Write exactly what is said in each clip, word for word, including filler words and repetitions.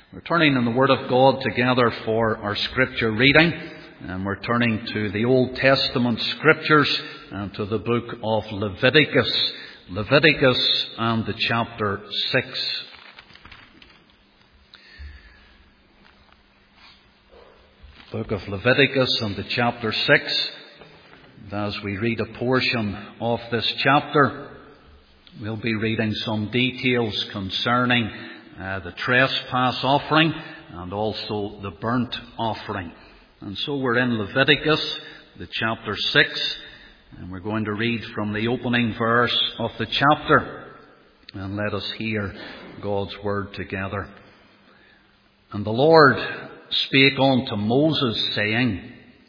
We're turning in the Word of God together for our Scripture reading, and we're turning to the Old Testament Scriptures and to the book of Leviticus. Leviticus and the chapter six. Book of Leviticus and the chapter six. And as we read a portion of this chapter, we'll be reading some details concerning uh, the trespass offering and also the burnt offering. And so we're in Leviticus, the chapter six, and we're going to read from the opening verse of the chapter. And let us hear God's word together. And the Lord spake unto Moses, saying,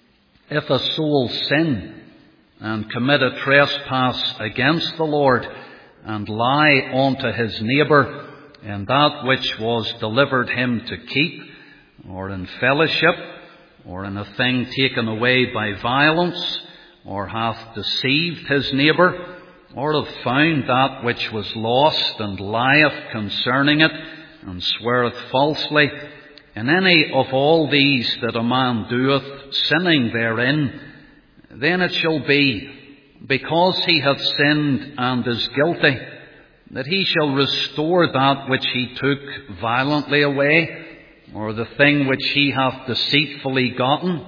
If a soul sin and commit a trespass against the Lord, and lie unto his neighbour in that which was delivered him to keep, or in fellowship, or in a thing taken away by violence, or hath deceived his neighbour, or hath found that which was lost, and lieth concerning it, and sweareth falsely, in any of all these that a man doeth, sinning therein, then it shall be, because he hath sinned and is guilty, that he shall restore that which he took violently away, or the thing which he hath deceitfully gotten,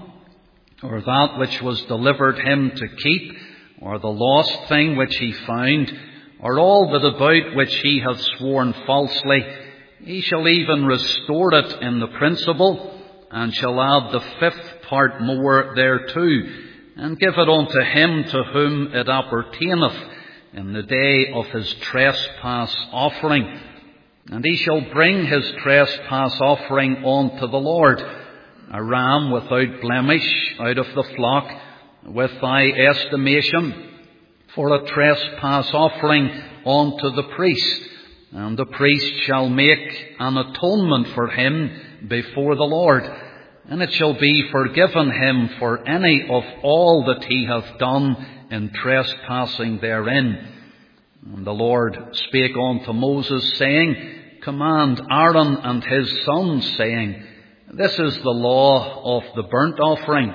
or that which was delivered him to keep, or the lost thing which he found, or all that about which he hath sworn falsely. He shall even restore it in the principal, and shall add the fifth part more thereto, and give it unto him to whom it appertaineth in the day of his trespass offering. And he shall bring his trespass offering unto the Lord, a ram without blemish out of the flock, with thy estimation, for a trespass offering unto the priest. And the priest shall make an atonement for him before the Lord, and it shall be forgiven him for any of all that he hath done in trespassing therein. And the Lord spake unto Moses, saying, Command Aaron and his sons, saying, This is the law of the burnt offering.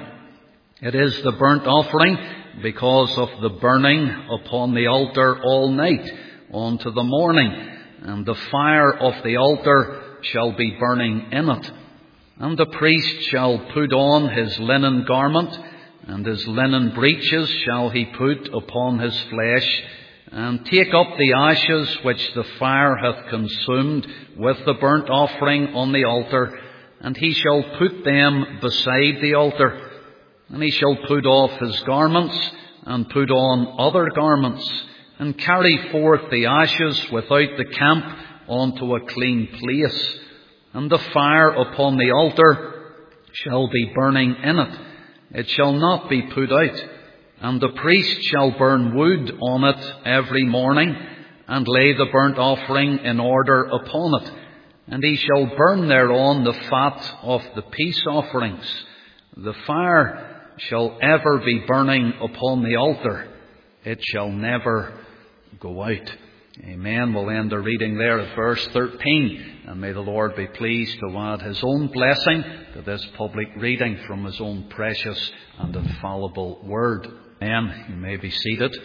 It is the burnt offering because of the burning upon the altar all night unto the morning, and the fire of the altar shall be burning in it. And the priest shall put on his linen garment, and his linen breeches shall he put upon his flesh, and take up the ashes which the fire hath consumed with the burnt offering on the altar, and he shall put them beside the altar. And he shall put off his garments, and put on other garments, and carry forth the ashes without the camp unto a clean place. And the fire upon the altar shall be burning in it. It shall not be put out. And the priest shall burn wood on it every morning, and lay the burnt offering in order upon it. And he shall burn thereon the fat of the peace offerings. The fire shall ever be burning upon the altar. It shall never go out. Amen. We'll end the reading there at verse thirteen. And may the Lord be pleased to add his own blessing to this public reading from his own precious and infallible word. Amen. You may be seated.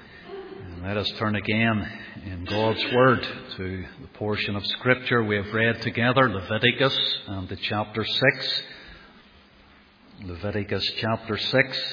And let us turn again in God's word to the portion of Scripture we have read together, Leviticus and the chapter six. Leviticus chapter six.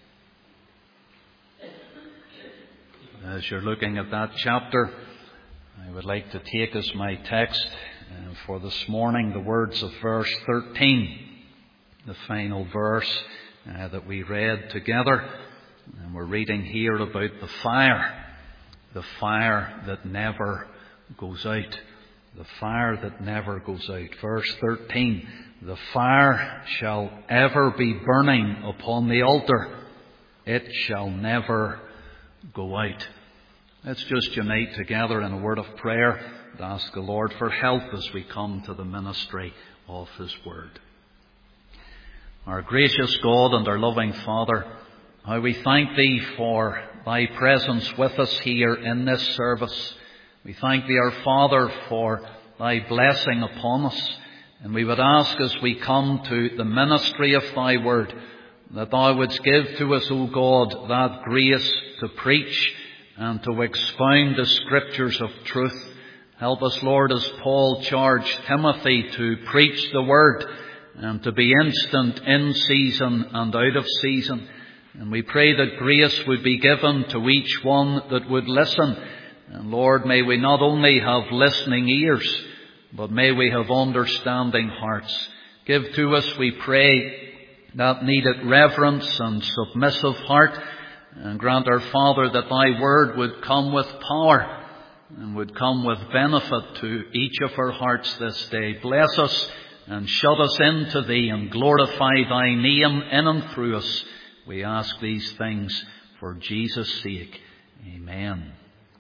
As you're looking at that chapter, I would like to take as my text uh, for this morning the words of verse thirteen, the final verse uh, that we read together. And we're reading here about the fire, the fire that never goes out, the fire that never goes out. Verse thirteen, the fire shall ever be burning upon the altar. It shall never go out. Let's just unite together in a word of prayer and ask the Lord for help as we come to the ministry of his word. Our gracious God and our loving Father, how we thank thee for thy presence with us here in this service. We thank thee, our Father, for thy blessing upon us. And we would ask as we come to the ministry of thy word, that thou wouldst give to us, O God, that grace to preach and to expound the scriptures of truth. Help us, Lord, as Paul charged Timothy to preach the word and to be instant in season and out of season. And we pray that grace would be given to each one that would listen. And Lord, may we not only have listening ears, but may we have understanding hearts. Give to us, we pray, that needed reverence and submissive heart. And grant our Father that thy word would come with power and would come with benefit to each of our hearts this day. Bless us and shut us into thee and glorify thy name in and through us. We ask these things for Jesus' sake. Amen.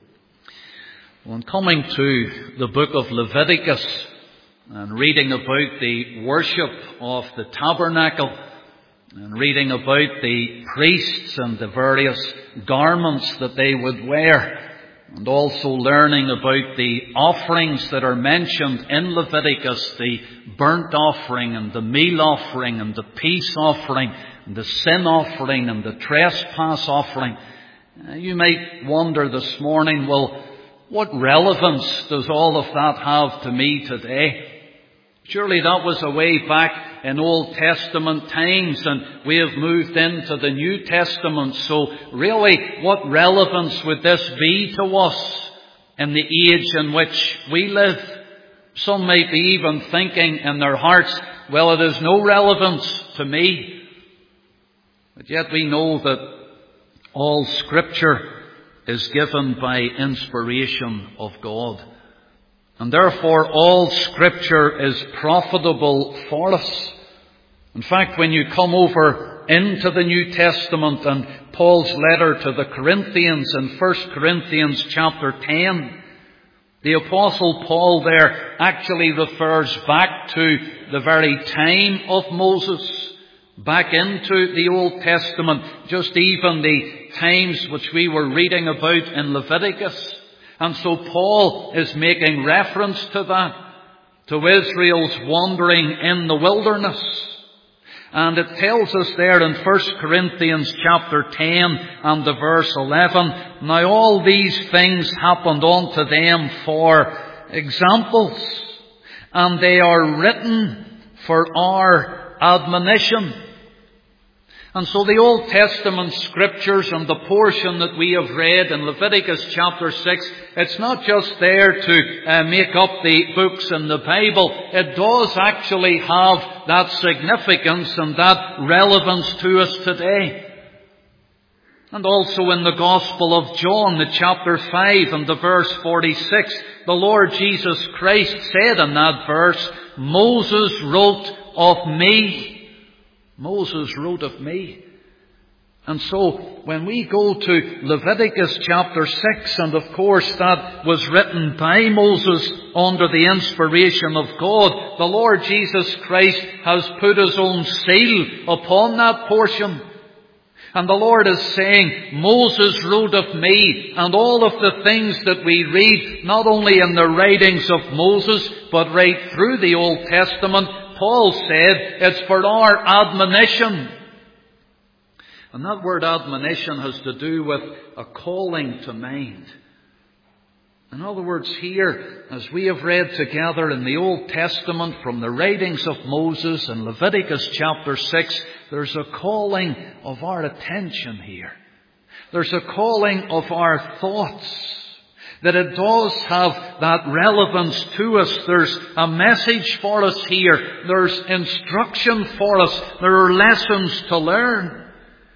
Well, in coming to the book of Leviticus and reading about the worship of the tabernacle and reading about the priests and the various garments that they would wear, and also learning about the offerings that are mentioned in Leviticus, the burnt offering and the meal offering and the peace offering and the sin offering and the trespass offering. Uh, you might wonder this morning, well, what relevance does all of that have to me today? Surely that was a way back in Old Testament times, and we have moved into the New Testament. So really, what relevance would this be to us in the age in which we live? Some might be even thinking in their hearts, well, it has no relevance to me. But yet we know that all Scripture is given by inspiration of God. And therefore all Scripture is profitable for us. In fact, when you come over into the New Testament and Paul's letter to the Corinthians in First Corinthians chapter ten, the Apostle Paul there actually refers back to the very time of Moses, back into the Old Testament, just even the times which we were reading about in Leviticus. And so Paul is making reference to that, to Israel's wandering in the wilderness. And it tells us there in First Corinthians chapter ten and the verse eleven, now all these things happened unto them for examples, and they are written for our admonition. And so the Old Testament Scriptures and the portion that we have read in Leviticus chapter six, it's not just there to uh, make up the books in the Bible. It does actually have that significance and that relevance to us today. And also in the Gospel of John, the chapter five and the verse forty-six, the Lord Jesus Christ said in that verse, Moses wrote of me. Moses wrote of me. And so when we go to Leviticus chapter six, and of course that was written by Moses under the inspiration of God, the Lord Jesus Christ has put his own seal upon that portion. And the Lord is saying, Moses wrote of me, and all of the things that we read, not only in the writings of Moses, but right through the Old Testament, Paul said it's for our admonition. And that word admonition has to do with a calling to mind. In other words, here, as we have read together in the Old Testament from the writings of Moses in Leviticus chapter six, there's a calling of our attention here. There's a calling of our thoughts. That it does have that relevance to us. There's a message for us here. There's instruction for us. There are lessons to learn.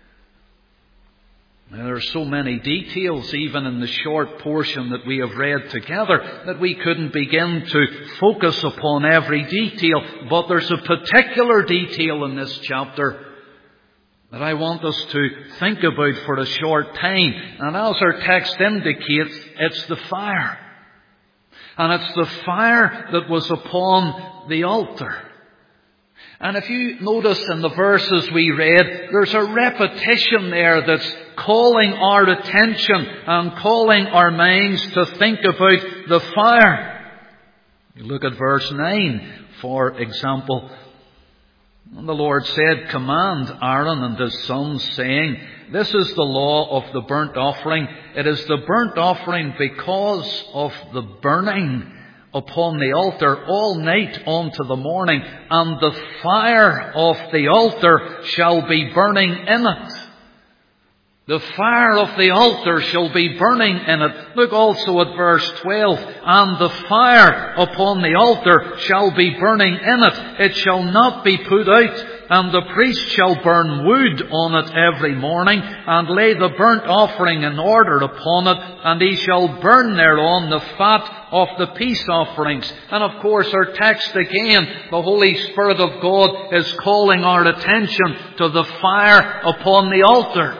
Now, there are so many details, even in the short portion that we have read together, that we couldn't begin to focus upon every detail. But there's a particular detail in this chapter that I want us to think about for a short time. And as our text indicates, it's the fire. And it's the fire that was upon the altar. And if you notice in the verses we read, there's a repetition there that's calling our attention and calling our minds to think about the fire. You look at verse nine, for example. And the Lord said, "Command Aaron and his sons, saying, This is the law of the burnt offering. It is the burnt offering because of the burning upon the altar all night unto the morning, and the fire of the altar shall be burning in it." The fire of the altar shall be burning in it. Look also at verse twelve. "And the fire upon the altar shall be burning in it. It shall not be put out. And the priest shall burn wood on it every morning, and lay the burnt offering in order upon it, and he shall burn thereon the fat of the peace offerings." And of course our text again, the Holy Spirit of God is calling our attention to the fire upon the altar.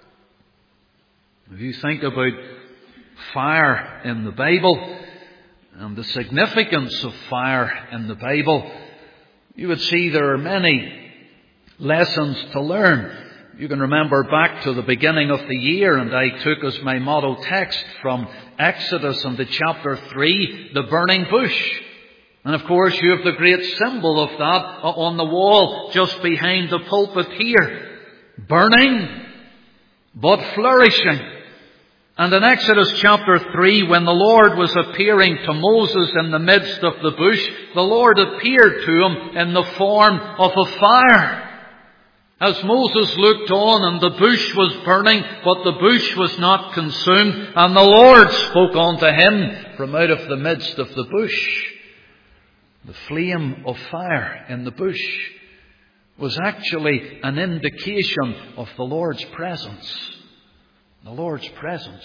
If you think about fire in the Bible and the significance of fire in the Bible, you would see there are many lessons to learn. You can remember back to the beginning of the year, and I took as my model text from Exodus and the chapter three, the burning bush. And of course you have the great symbol of that on the wall just behind the pulpit here. Burning, but flourishing. And in Exodus chapter three, when the Lord was appearing to Moses in the midst of the bush, the Lord appeared to him in the form of a fire. As Moses looked on, and the bush was burning, but the bush was not consumed, and the Lord spoke unto him from out of the midst of the bush. The flame of fire in the bush was actually an indication of the Lord's presence. The Lord's presence.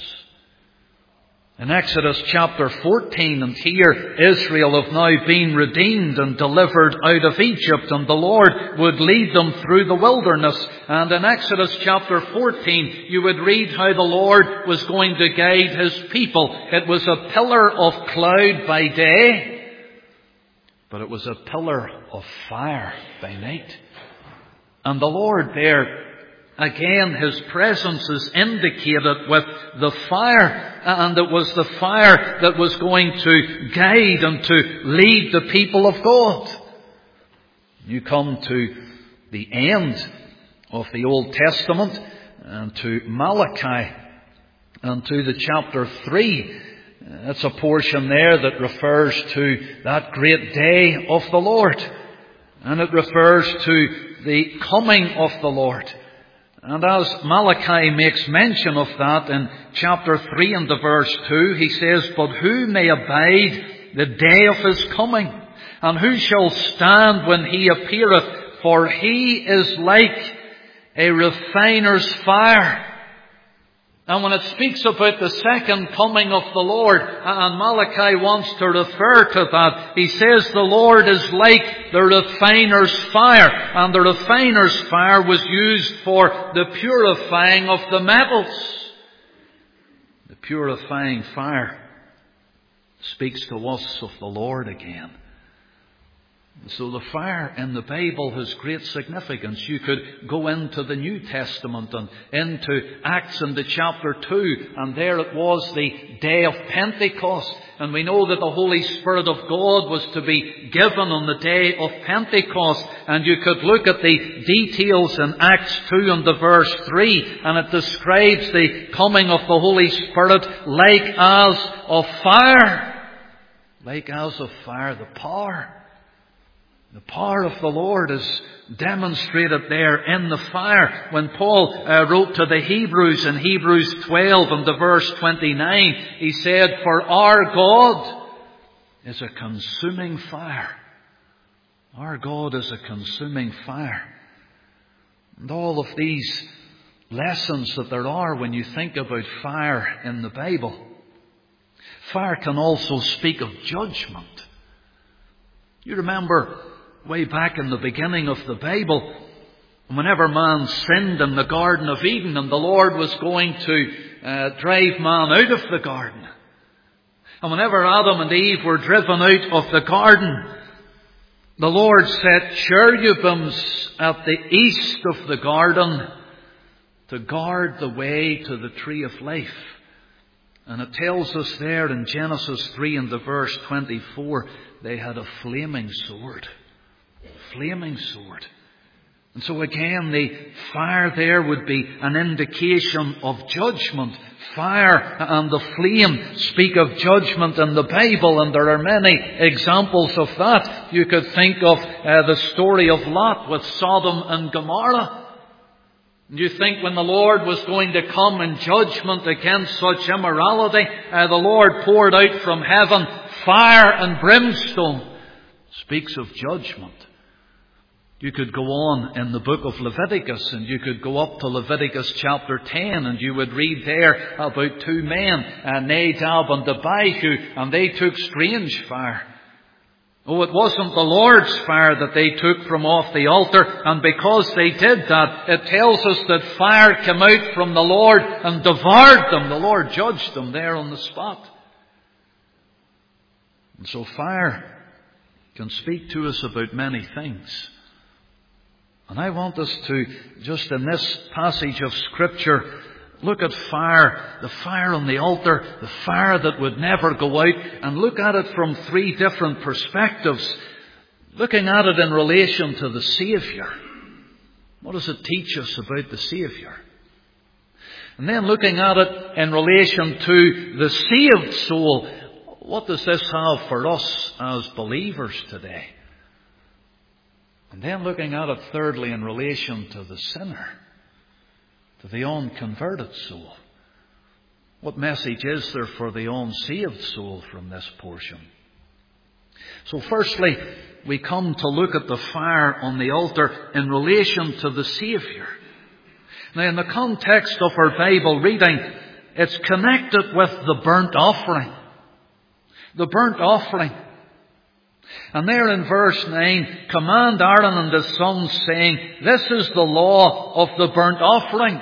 In Exodus chapter fourteen, and here Israel have now been redeemed and delivered out of Egypt, and the Lord would lead them through the wilderness. And in Exodus chapter fourteen, you would read how the Lord was going to guide His people. It was a pillar of cloud by day, but it was a pillar of fire by night. And the Lord there, again, His presence is indicated with the fire, and it was the fire that was going to guide and to lead the people of God. You come to the end of the Old Testament and to Malachi and to the chapter three. It's a portion there that refers to that great day of the Lord, and it refers to the coming of the Lord. And as Malachi makes mention of that in chapter three and the verse two, he says, "But who may abide the day of His coming? And who shall stand when He appeareth? For He is like a refiner's fire." And when it speaks about the second coming of the Lord, and Malachi wants to refer to that, he says the Lord is like the refiner's fire. And the refiner's fire was used for the purifying of the metals. The purifying fire speaks to us of the Lord again. So the fire in the Bible has great significance. You could go into the New Testament and into Acts in the chapter two, and there it was the day of Pentecost. And we know that the Holy Spirit of God was to be given on the day of Pentecost. And you could look at the details in Acts two and the verse three, and it describes the coming of the Holy Spirit like as of fire. Like as of fire, the power. The power of the Lord is demonstrated there in the fire. When Paul uh, wrote to the Hebrews in Hebrews twelve and the verse twenty-nine, he said, "For our God is a consuming fire." Our God is a consuming fire. And all of these lessons that there are when you think about fire in the Bible. Fire can also speak of judgment. You remember way back in the beginning of the Bible, whenever man sinned in the Garden of Eden and the Lord was going to uh, drive man out of the garden. And whenever Adam and Eve were driven out of the garden, the Lord set cherubims at the east of the garden to guard the way to the tree of life. And it tells us there in Genesis three and the verse twenty-four, they had a flaming sword. Flaming sword. And so again, the fire there would be an indication of judgment. Fire and the flame speak of judgment in the Bible, and there are many examples of that. You could think of uh, the story of Lot with Sodom and Gomorrah. You think when the Lord was going to come in judgment against such immorality, uh, the Lord poured out from heaven fire and brimstone. Speaks of judgment. You could go on in the book of Leviticus, and you could go up to Leviticus chapter ten, and you would read there about two men, uh, Nadab and Abihu, and they took strange fire. Oh, it wasn't the Lord's fire that they took from off the altar, and because they did that, it tells us that fire came out from the Lord and devoured them. The Lord judged them there on the spot. And so fire can speak to us about many things. And I want us to, just in this passage of Scripture, look at fire, the fire on the altar, the fire that would never go out, and look at it from three different perspectives. Looking at it in relation to the Saviour. What does it teach us about the Saviour? And then looking at it in relation to the saved soul. What does this have for us as believers today? And then looking at it thirdly in relation to the sinner, to the unconverted soul. What message is there for the unsaved soul from this portion? So firstly, we come to look at the fire on the altar in relation to the Saviour. Now, in the context of our Bible reading, it's connected with the burnt offering. The burnt offering. And there in verse nine, command Aaron and his sons, saying, this is the law of the burnt offering.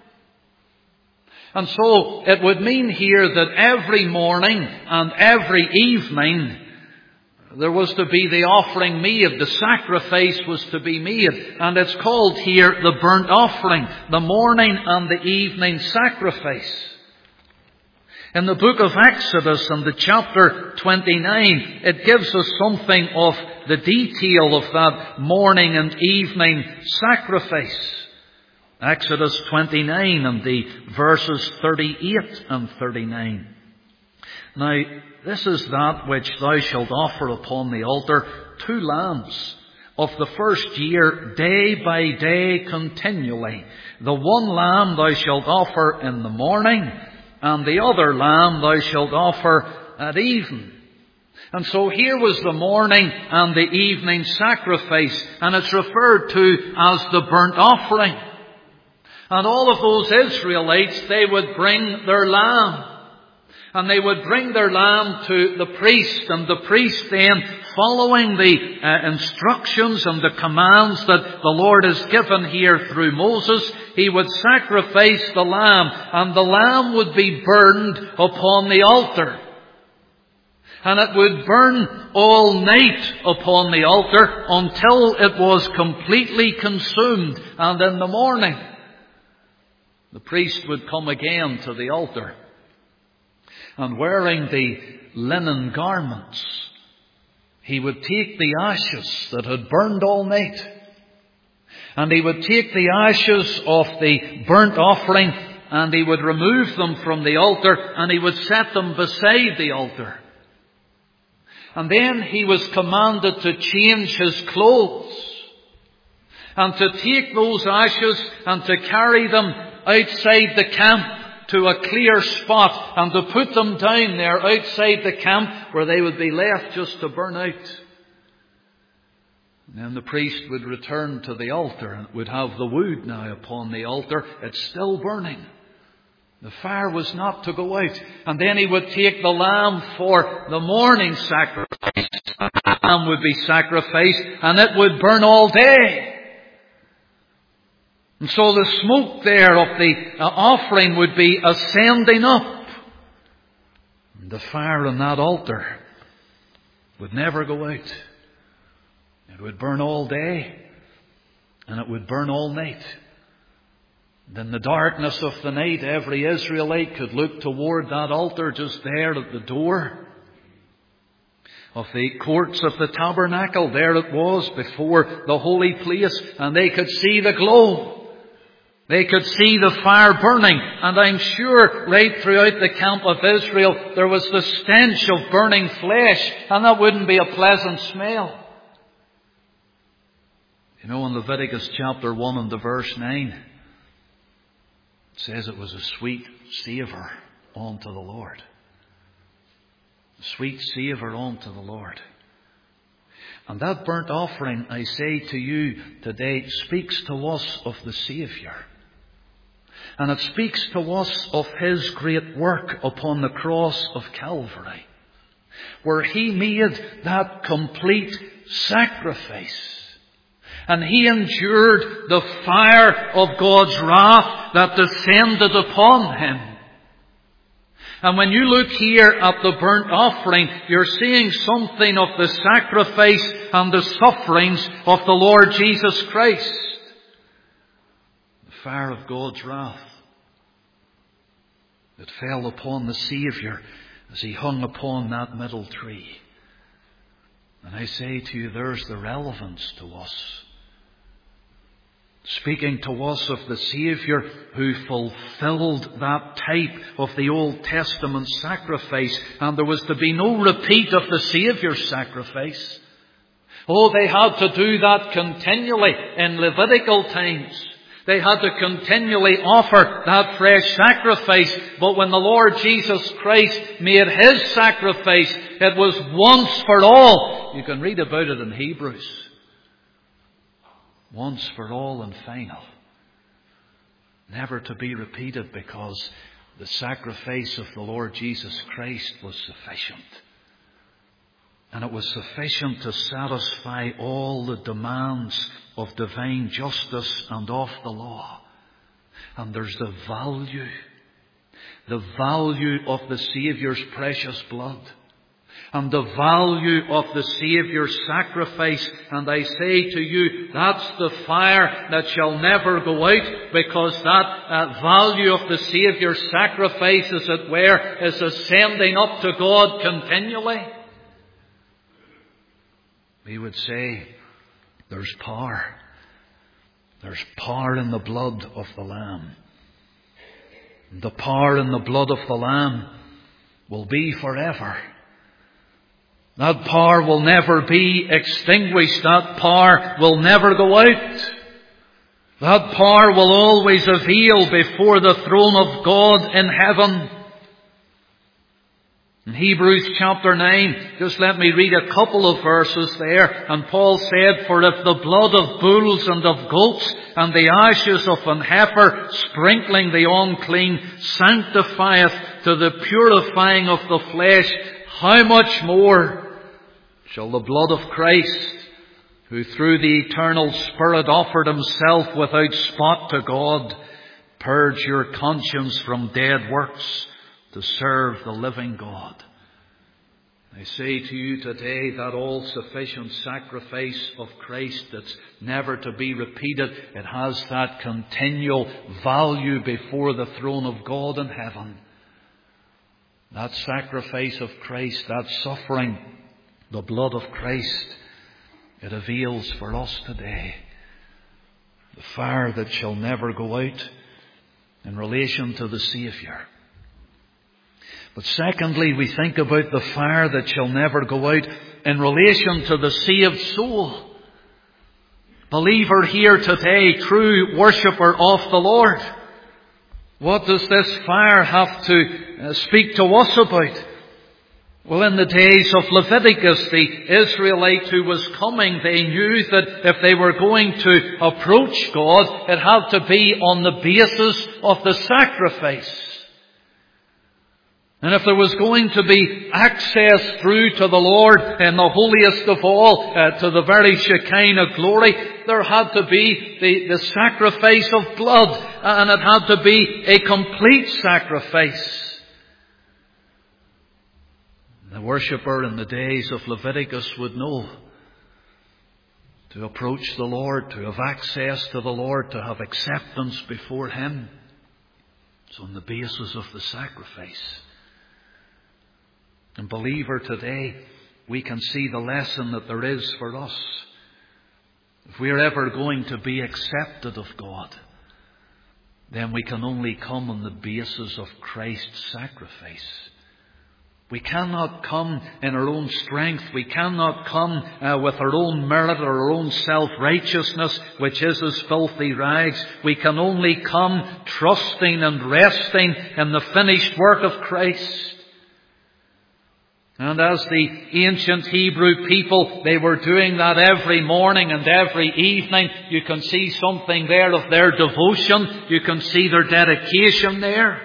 And so it would mean here that every morning and every evening there was to be the offering made. The sacrifice was to be made. And it's called here the burnt offering. The morning and the evening sacrifice. In the book of Exodus and the chapter twenty-nine, it gives us something of the detail of that morning and evening sacrifice. Exodus twenty-nine and the verses thirty-eight and thirty-nine. Now, this is that which thou shalt offer upon the altar, two lambs of the first year, day by day continually. The one lamb thou shalt offer in the morning, and the other lamb thou shalt offer at even. And so here was the morning and the evening sacrifice, and it's referred to as the burnt offering. And all of those Israelites, they would bring their lamb. And they would bring their lamb to the priest, and the priest then, following the uh, instructions and the commands that the Lord has given here through Moses, he would sacrifice the lamb, and the lamb would be burned upon the altar. And it would burn all night upon the altar until it was completely consumed. And in the morning, the priest would come again to the altar. And wearing the linen garments, he would take the ashes that had burned all night. And he would take the ashes of the burnt offering, and he would remove them from the altar, and he would set them beside the altar. And then he was commanded to change his clothes, and to take those ashes and to carry them outside the camp to a clear spot, and to put them down there outside the camp where they would be left just to burn out. And then the priest would return to the altar and would have the wood now upon the altar. It's still burning. The fire was not to go out. And then he would take the lamb for the morning sacrifice. The lamb would be sacrificed, and it would burn all day. And so the smoke there of the offering would be ascending up. And the fire on that altar would never go out. It would burn all day, and it would burn all night. And in the darkness of the night, every Israelite could look toward that altar just there at the door of the courts of the tabernacle. There it was before the holy place, and they could see the glow. They could see the fire burning, and I'm sure right throughout the camp of Israel there was the stench of burning flesh, and that wouldn't be a pleasant smell. You know, in Leviticus chapter one and the verse nine, it says it was a sweet savour unto the Lord. A sweet savour unto the Lord. And that burnt offering, I say to you today, speaks to us of the Saviour. And it speaks to us of His great work upon the cross of Calvary, where He made that complete sacrifice. And He endured the fire of God's wrath that descended upon Him. And when you look here at the burnt offering, you're seeing something of the sacrifice and the sufferings of the Lord Jesus Christ. The fire of God's wrath that fell upon the Saviour as He hung upon that middle tree. And I say to you, there's the relevance to us. Speaking to us of the Saviour who fulfilled that type of the Old Testament sacrifice. And there was to be no repeat of the Saviour's sacrifice. Oh, they had to do that continually in Levitical times. They had to continually offer that fresh sacrifice. But when the Lord Jesus Christ made His sacrifice, it was once for all. You can read about it in Hebrews. Once for all and final. Never to be repeated, because the sacrifice of the Lord Jesus Christ was sufficient. And it was sufficient to satisfy all the demands of divine justice and of the law. And there's the value. The value of the Saviour's precious blood. And the value of the Saviour's sacrifice. And I say to you, that's the fire that shall never go out, because that uh, value of the Saviour's sacrifice, as it were, is ascending up to God continually. We would say, there's power. There's power in the blood of the Lamb. The power in the blood of the Lamb will be forever. That power will never be extinguished. That power will never go out. That power will always avail before the throne of God in heaven. In Hebrews chapter nine, just let me read a couple of verses there. And Paul said, "For if the blood of bulls and of goats and the ashes of an heifer sprinkling the unclean sanctifieth to the purifying of the flesh, how much more shall the blood of Christ, who through the eternal Spirit offered Himself without spot to God, purge your conscience from dead works to serve the living God." I say to you today, that all-sufficient sacrifice of Christ that's never to be repeated, it has that continual value before the throne of God in heaven. That sacrifice of Christ, that suffering, the blood of Christ, it avails for us today. The fire that shall never go out in relation to the Saviour. But secondly, we think about the fire that shall never go out in relation to the saved soul. Believer here today, true worshipper of the Lord. What does this fire have to speak to us about? Well, in the days of Leviticus, the Israelite who was coming, they knew that if they were going to approach God, it had to be on the basis of the sacrifice. And if there was going to be access through to the Lord in the holiest of all, uh, to the very Shekinah glory, there had to be the, the sacrifice of blood, and it had to be a complete sacrifice. The worshipper in the days of Leviticus would know to approach the Lord, to have access to the Lord, to have acceptance before Him. It's on the basis of the sacrifice. And believer, today we can see the lesson that there is for us. If we are ever going to be accepted of God, then we can only come on the basis of Christ's sacrifice. We cannot come in our own strength. We cannot come uh, with our own merit or our own self-righteousness, which is as filthy rags. We can only come trusting and resting in the finished work of Christ. And as the ancient Hebrew people, they were doing that every morning and every evening. You can see something there of their devotion. You can see their dedication there.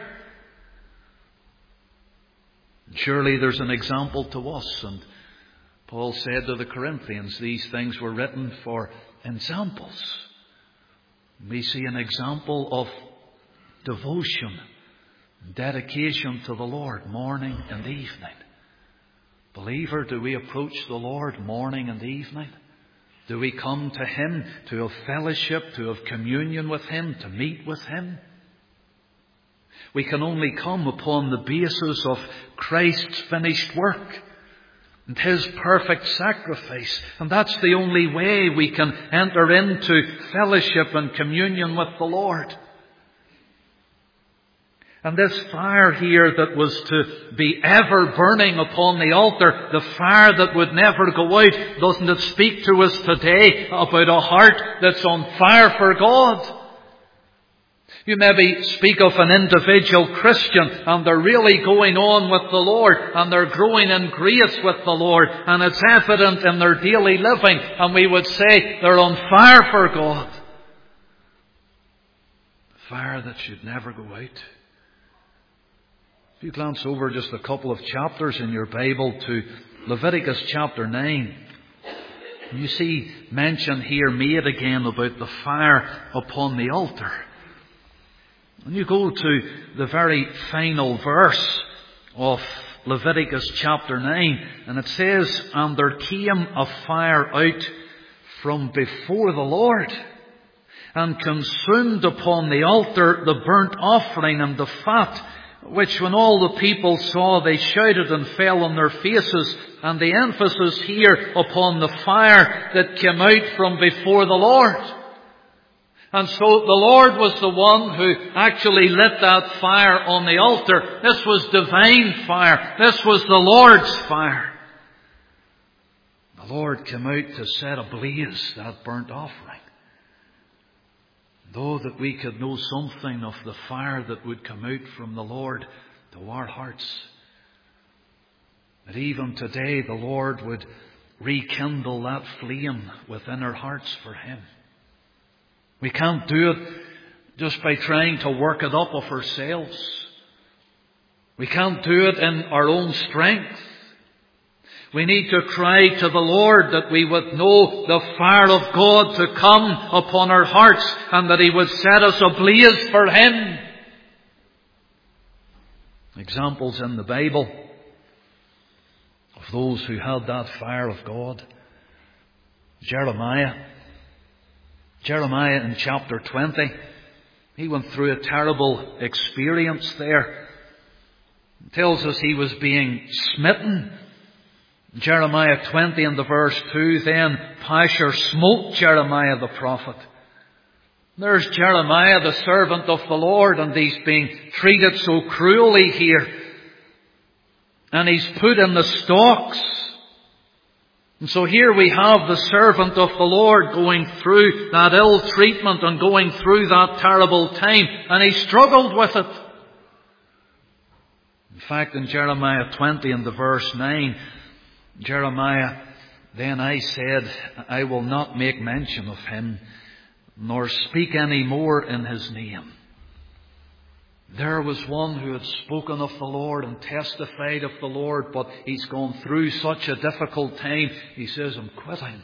Surely there's an example to us. And Paul said to the Corinthians, these things were written for examples. We see an example of devotion, dedication to the Lord, morning and evening. Believer, do we approach the Lord morning and evening? Do we come to Him to have fellowship, to have communion with Him, to meet with Him? We can only come upon the basis of Christ's finished work and His perfect sacrifice. And that's the only way we can enter into fellowship and communion with the Lord. And this fire here that was to be ever burning upon the altar, the fire that would never go out, doesn't it speak to us today about a heart that's on fire for God? You maybe speak of an individual Christian and they're really going on with the Lord and they're growing in grace with the Lord and it's evident in their daily living, and we would say they're on fire for God. Fire that should never go out. If you glance over just a couple of chapters in your Bible to Leviticus chapter nine, you see mention here made again about the fire upon the altar. And you go to the very final verse of Leviticus chapter nine, and it says, and there came a fire out from before the Lord, and consumed upon the altar the burnt offering and the fat, which when all the people saw, they shouted and fell on their faces. And the emphasis here upon the fire that came out from before the Lord. And so the Lord was the one who actually lit that fire on the altar. This was divine fire. This was the Lord's fire. The Lord came out to set ablaze that burnt offering. Though that we could know something of the fire that would come out from the Lord to our hearts. That even today the Lord would rekindle that flame within our hearts for Him. We can't do it just by trying to work it up of ourselves. We can't do it in our own strength. We need to cry to the Lord that we would know the fire of God to come upon our hearts and that He would set us ablaze for Him. Examples in the Bible of those who had that fire of God. Jeremiah. Jeremiah in chapter twenty. He went through a terrible experience there. It tells us he was being smitten. Jeremiah twenty and the verse two, then Pashur smote Jeremiah the prophet. There's Jeremiah, the servant of the Lord, and he's being treated so cruelly here. And he's put in the stocks. And so here we have the servant of the Lord going through that ill treatment and going through that terrible time. And he struggled with it. In fact, in Jeremiah twenty and the verse nine, Jeremiah, then I said, I will not make mention of him, nor speak any more in his name. There was one who had spoken of the Lord and testified of the Lord, but he's gone through such a difficult time. He says, I'm quitting.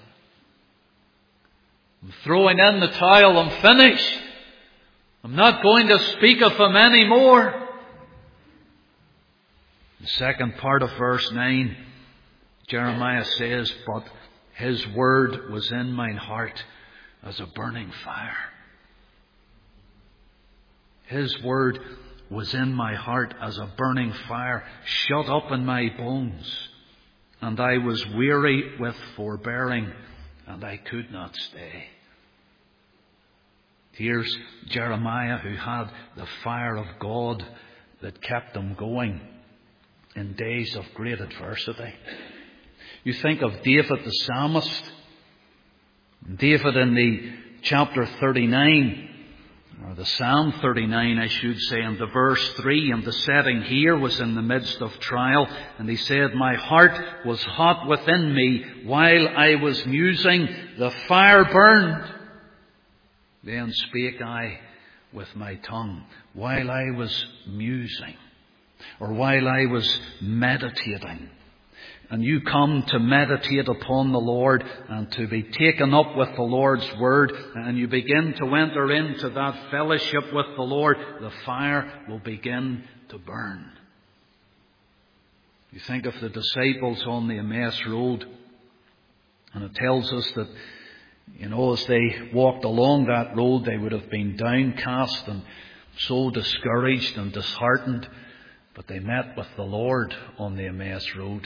I'm throwing in the towel. I'm finished. I'm not going to speak of him anymore. The second part of verse nine, Jeremiah says, but His word was in mine heart as a burning fire. His word was in my heart as a burning fire, shut up in my bones. And I was weary with forbearing, and I could not stay. Here's Jeremiah, who had the fire of God that kept him going in days of great adversity. You think of David the psalmist. David in the chapter thirty-nine, or the Psalm thirty-nine, I should say, and the verse three, and the setting here was in the midst of trial. And he said, my heart was hot within me while I was musing, the fire burned. Then spake I with my tongue while I was musing, or while I was meditating. And you come to meditate upon the Lord and to be taken up with the Lord's word, and you begin to enter into that fellowship with the Lord, the fire will begin to burn. You think of the disciples on the Emmaus Road, and it tells us that, you know, as they walked along that road, they would have been downcast and so discouraged and disheartened, but they met with the Lord on the Emmaus Road.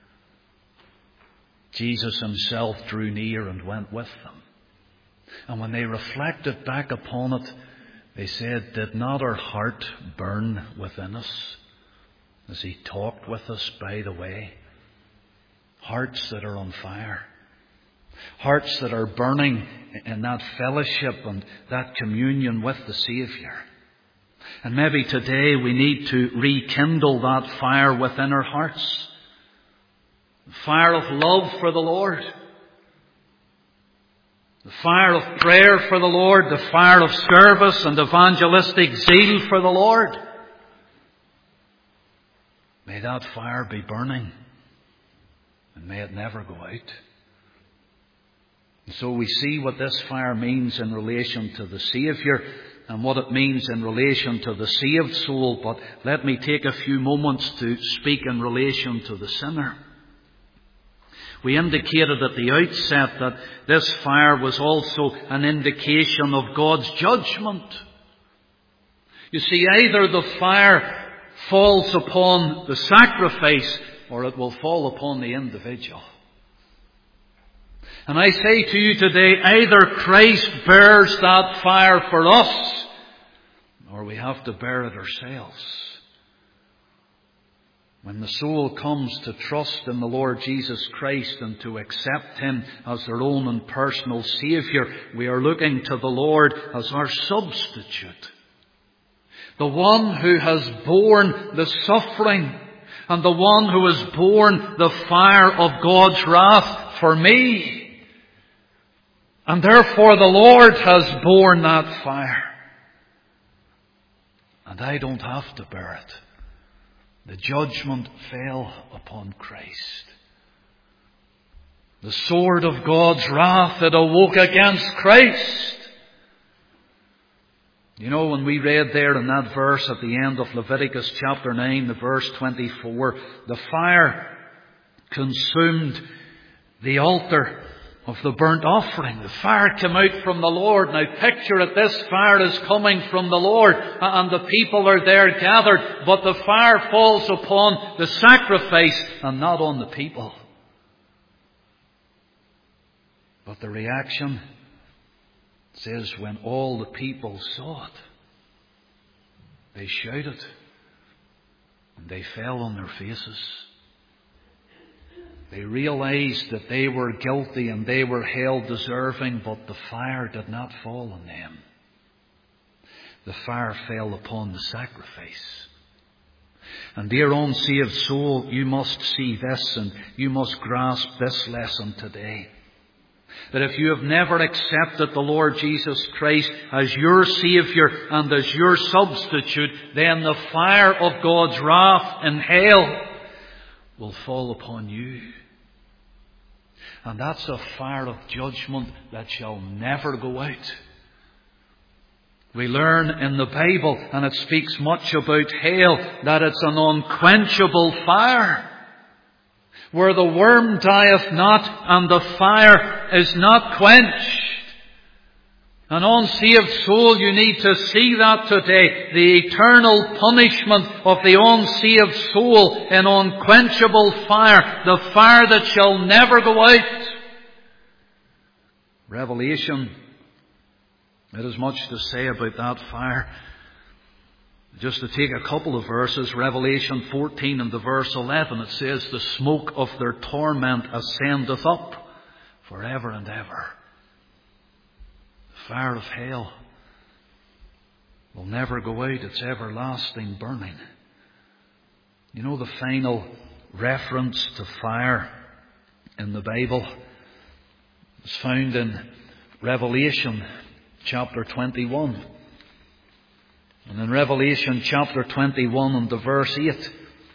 Jesus himself drew near and went with them. And when they reflected back upon it, they said, did not our heart burn within us as he talked with us by the way? Hearts that are on fire. Hearts that are burning in that fellowship and that communion with the Saviour. And maybe today we need to rekindle that fire within our hearts. The fire of love for the Lord. The fire of prayer for the Lord. The fire of service and evangelistic zeal for the Lord. May that fire be burning. And may it never go out. And so we see what this fire means in relation to the Saviour and what it means in relation to the saved soul. But let me take a few moments to speak in relation to the sinner. We indicated at the outset that this fire was also an indication of God's judgment. You see, either the fire falls upon the sacrifice or it will fall upon the individual. And I say to you today, either Christ bears that fire for us or we have to bear it ourselves. When the soul comes to trust in the Lord Jesus Christ and to accept Him as their own and personal Saviour, we are looking to the Lord as our substitute. The one who has borne the suffering and the one who has borne the fire of God's wrath for me. And therefore the Lord has borne that fire. And I don't have to bear it. The judgment fell upon Christ. The sword of God's wrath that awoke against Christ. You know, when we read there in that verse at the end of Leviticus chapter nine, the verse twenty-four, the fire consumed the altar of the burnt offering. The fire came out from the Lord. Now picture it, this fire is coming from the Lord and the people are there gathered, but the fire falls upon the sacrifice and not on the people. But the reaction says when all the people saw it, they shouted and they fell on their faces. They realized that they were guilty and they were held deserving, but the fire did not fall on them. The fire fell upon the sacrifice. And dear unsaved soul, you must see this and you must grasp this lesson today. That if you have never accepted the Lord Jesus Christ as your Saviour and as your substitute, then the fire of God's wrath in hell will fall upon you. And that's a fire of judgment that shall never go out. We learn in the Bible, and it speaks much about hell, that it's an unquenchable fire. where the worm dieth not and the fire is not quenched. An unsaved soul, you need to see that today. The eternal punishment of the unsaved soul in unquenchable fire. The fire that shall never go out. Revelation. It is much to say about that fire. Just to take a couple of verses, Revelation fourteen and the verse eleven, it says, the smoke of their torment ascendeth up forever and ever. The fire of hell will never go out. It's everlasting burning. You know the final reference to fire in the Bible is found in Revelation chapter twenty-one. And in Revelation chapter twenty-one and the verse eight,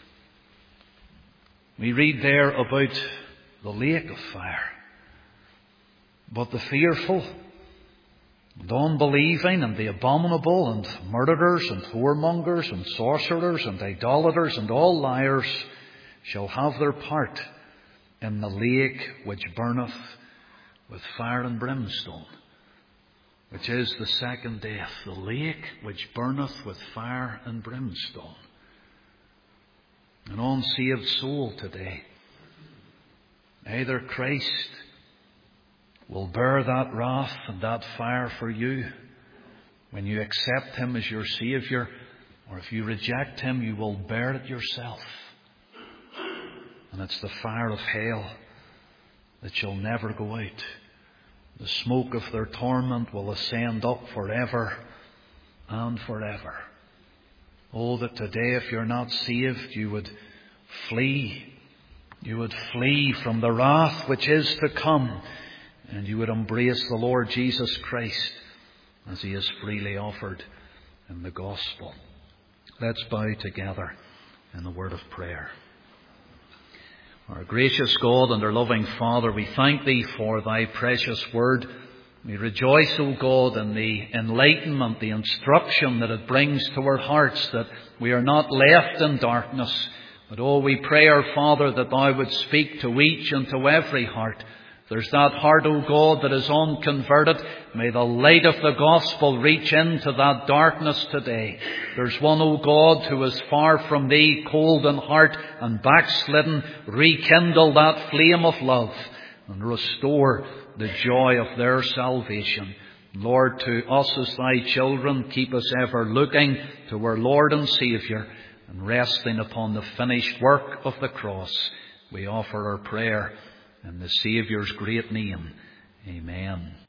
we read there about the lake of fire. But the fearful and unbelieving and the abominable and murderers and whoremongers and sorcerers and idolaters and all liars shall have their part in the lake which burneth with fire and brimstone, which is the second death, the lake which burneth with fire and brimstone. An unsaved soul today, either Christ will bear that wrath and that fire for you when you accept Him as your Saviour, or if you reject Him, you will bear it yourself. And it's the fire of hell that shall never go out. The smoke of their torment will ascend up forever and forever. Oh, that today, if you're not saved, you would flee. You would flee from the wrath which is to come. And you would embrace the Lord Jesus Christ as He is freely offered in the gospel. Let's bow together in the word of prayer. Our gracious God and our loving Father, we thank Thee for Thy precious word. We rejoice, O God, in the enlightenment, the instruction that it brings to our hearts, that we are not left in darkness. But, oh, we pray, our Father, that Thou would speak to each and to every heart. There's that heart, O God, that is unconverted. May the light of the gospel reach into that darkness today. There's one, O God, who is far from Thee, cold in heart and backslidden. Rekindle that flame of love and restore the joy of their salvation. Lord, to us as Thy children, keep us ever looking to our Lord and Saviour and resting upon the finished work of the cross. We offer our prayer in the Saviour's great name. Amen.